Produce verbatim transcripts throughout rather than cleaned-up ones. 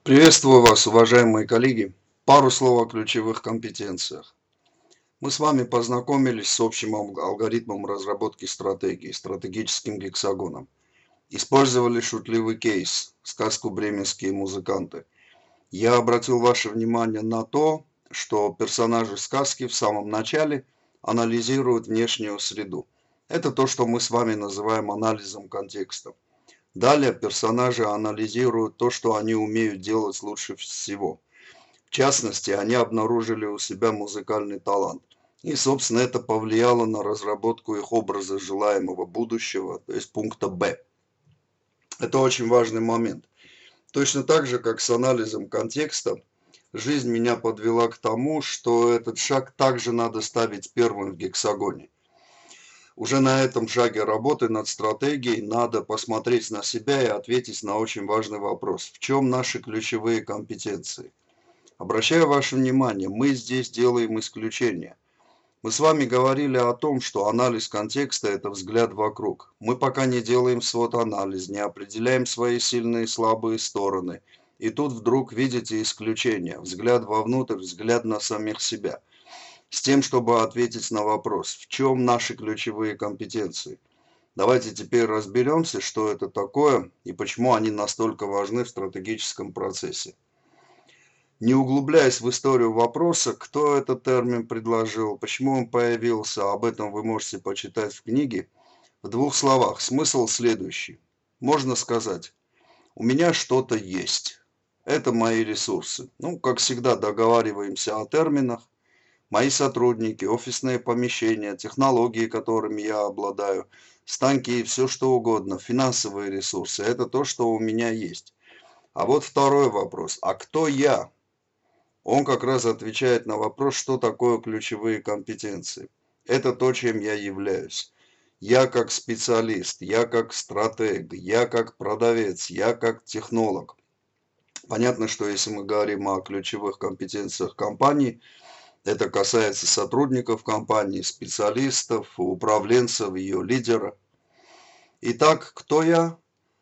Приветствую вас, уважаемые коллеги. Пару слов о ключевых компетенциях. Мы с вами познакомились с общим ал- алгоритмом разработки стратегии, стратегическим гексагоном. Использовали шутливый кейс, сказку «Бременские музыканты». Я обратил ваше внимание на то, что персонажи сказки в самом начале анализируют внешнюю среду. Это то, что мы с вами называем анализом контекста. Далее персонажи анализируют то, что они умеют делать лучше всего. В частности, они обнаружили у себя музыкальный талант. И, собственно, это повлияло на разработку их образа желаемого будущего, то есть пункта Б. Это очень важный момент. Точно так же, как с анализом контекста, жизнь меня подвела к тому, что этот шаг также надо ставить первым в гексагоне. Уже на этом шаге работы над стратегией надо посмотреть на себя и ответить на очень важный вопрос. В чем наши ключевые компетенции? Обращаю ваше внимание, мы здесь делаем исключение. Мы с вами говорили о том, что анализ контекста – это взгляд вокруг. Мы пока не делаем свод-анализ, не определяем свои сильные и слабые стороны. И тут вдруг видите исключение, взгляд вовнутрь, взгляд на самих себя. С тем, чтобы ответить на вопрос, в чем наши ключевые компетенции. Давайте теперь разберемся, что это такое и почему они настолько важны в стратегическом процессе. Не углубляясь в историю вопроса, кто этот термин предложил, почему он появился, об этом вы можете почитать в книге. В двух словах, смысл следующий. Можно сказать, у меня что-то есть. Это мои ресурсы. Ну, как всегда, договариваемся о терминах. Мои сотрудники, офисные помещения, технологии, которыми я обладаю, станки и все что угодно, финансовые ресурсы. Это то, что у меня есть. А вот второй вопрос. А кто я? Он как раз отвечает на вопрос, что такое ключевые компетенции. Это то, чем я являюсь. Я как специалист, я как стратег, я как продавец, я как технолог. Понятно, что если мы говорим о ключевых компетенциях компании, это касается сотрудников компании, специалистов, управленцев, ее лидера. Итак, кто я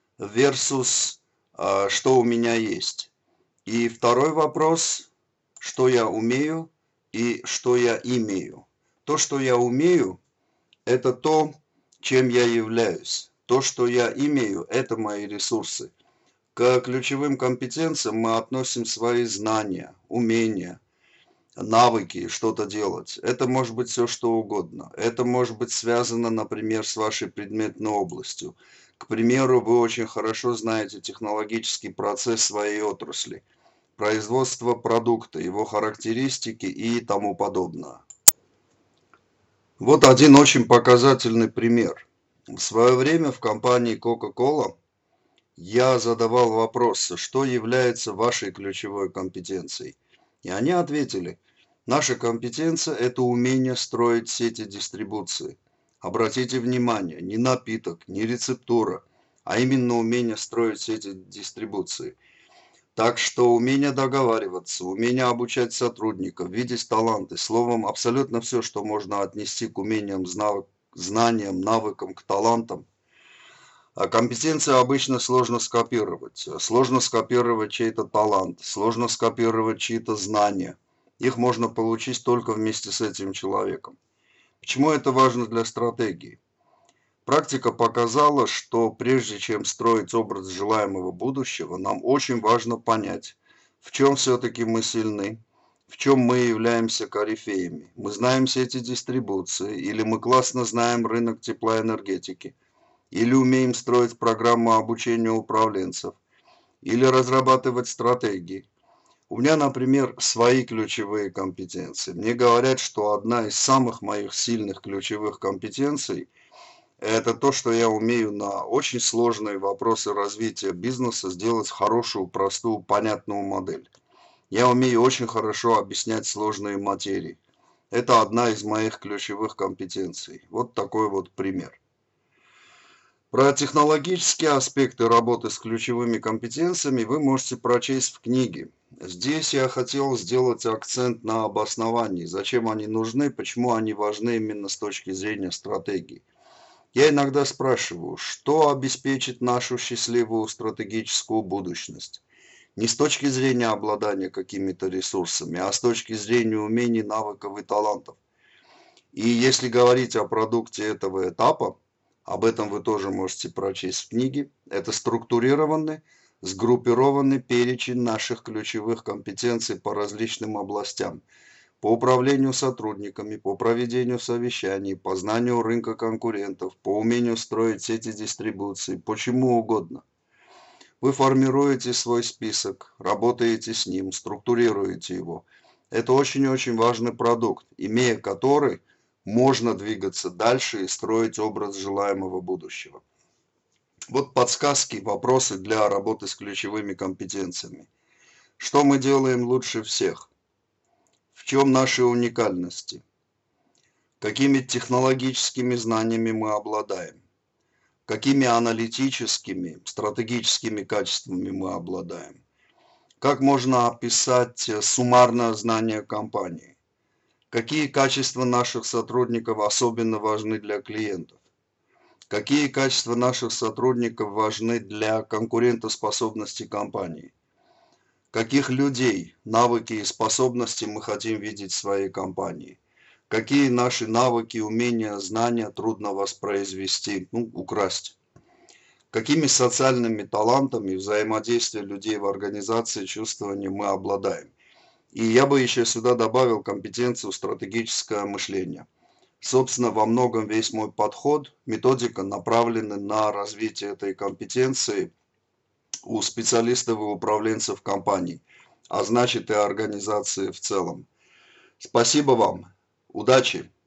versus а, что у меня есть. И второй вопрос, что я умею и что я имею. То, что я умею, это то, чем я являюсь. То, что я имею, это мои ресурсы. К ключевым компетенциям мы относим свои знания, умения, навыки, что-то делать. Это может быть все что угодно. Это может быть связано, например, с вашей предметной областью. К примеру, вы очень хорошо знаете технологический процесс своей отрасли, производство продукта, его характеристики и тому подобное. Вот один очень показательный пример. В свое время в компании Coca-Cola я задавал вопросы, что является вашей ключевой компетенцией. И они ответили, наша компетенция – это умение строить сети дистрибуции. Обратите внимание, не напиток, не рецептура, а именно умение строить сети дистрибуции. Так что умение договариваться, умение обучать сотрудников, видеть таланты, словом, абсолютно все, что можно отнести к умениям, знаниям, навыкам, к талантам. А компетенции обычно сложно скопировать. Сложно скопировать чей-то талант, сложно скопировать чьи-то знания. Их можно получить только вместе с этим человеком. Почему это важно для стратегии? Практика показала, что прежде чем строить образ желаемого будущего, нам очень важно понять, в чем все-таки мы сильны, в чем мы являемся корифеями. Мы знаем сети дистрибуции, или мы классно знаем рынок теплоэнергетики, или умеем строить программу обучения управленцев, или разрабатывать стратегии. У меня, например, свои ключевые компетенции. Мне говорят, что одна из самых моих сильных ключевых компетенций – это то, что я умею на очень сложные вопросы развития бизнеса сделать хорошую, простую, понятную модель. Я умею очень хорошо объяснять сложные материи. Это одна из моих ключевых компетенций. Вот такой вот пример. Про технологические аспекты работы с ключевыми компетенциями вы можете прочесть в книге. Здесь я хотел сделать акцент на обосновании, зачем они нужны, почему они важны именно с точки зрения стратегии. Я иногда спрашиваю, что обеспечит нашу счастливую стратегическую будущность? Не с точки зрения обладания какими-то ресурсами, а с точки зрения умений, навыков и талантов. И если говорить о продукте этого этапа, об этом вы тоже можете прочесть в книге, это структурированный, сгруппированный перечень наших ключевых компетенций по различным областям. По управлению сотрудниками, по проведению совещаний, по знанию рынка конкурентов, по умению строить сети дистрибуции, по чему угодно. Вы формируете свой список, работаете с ним, структурируете его. Это очень-очень важный продукт, имея который можно двигаться дальше и строить образ желаемого будущего. Вот подсказки, вопросы для работы с ключевыми компетенциями. Что мы делаем лучше всех? В чем наши уникальности? Какими технологическими знаниями мы обладаем? Какими аналитическими, стратегическими качествами мы обладаем? Как можно описать суммарное знание компании? Какие качества наших сотрудников особенно важны для клиентов? Какие качества наших сотрудников важны для конкурентоспособности компании? Каких людей, навыки и способности мы хотим видеть в своей компании? Какие наши навыки, умения, знания трудно воспроизвести, ну, украсть? Какими социальными талантами взаимодействия людей в организации, чувствования мы обладаем? И я бы еще сюда добавил компетенцию стратегическое мышление. Собственно, во многом весь мой подход, методика направлены на развитие этой компетенции у специалистов и управленцев компаний, а значит и организации в целом. Спасибо вам. Удачи!